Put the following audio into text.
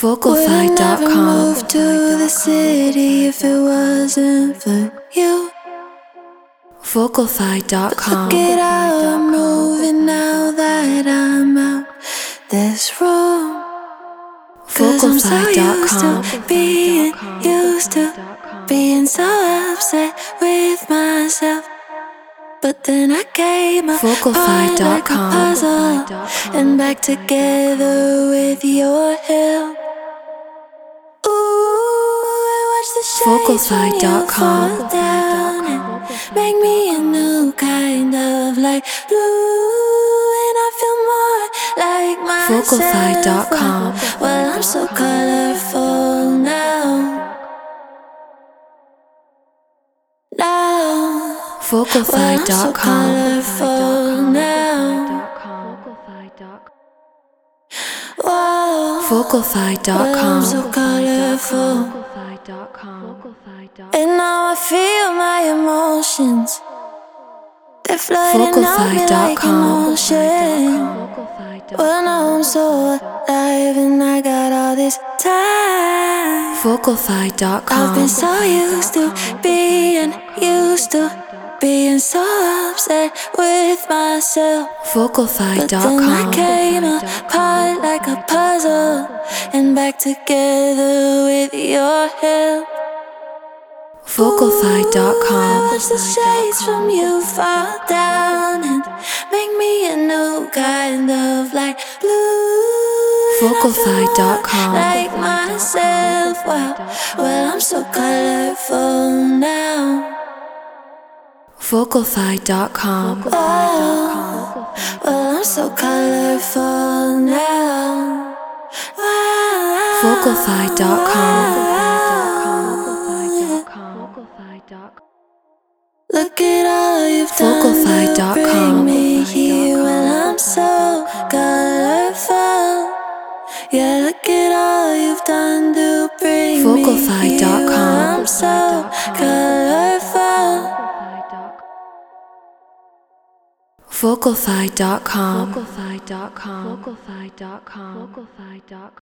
Would I never move to the city if it wasn't for you? Vocalfy.com. Look at how I'm moving now that I'm out this room. 'Cause I'm so used to being so upset with myself. But then I came apart like a puzzle and back together with your help. Ooh, I watch the shades from you fall down and make me a new kind of light blue, and I feel more like myself. Vocalfy.com. Well, I'm so colorful now. Vocalfy.com. Vocalfy.com. I'm so colorful. And now I feel my emotions. They're flooding out me like an ocean. Well, now I'm so alive and I got all this time. Vocalfy.com. I've been so used to being so upset with myself. But then I Vocalfy.com. came apart like a puzzle and back together with your help. Vocalfy.com. Watch the shades from you fall down and make me a new kind of light blue. Vocalfy.com. Like myself, well, I'm so colorful now. Vocalfy.com. Well, I'm so colorful now. Vocalfy.com. Look at all you've done to bring me here. Well, I'm so colorful. Yeah, look at all you've done to bring me here. Vocalfy.com. I'm so colorful. Vocalfy.com. Vocalfy.com.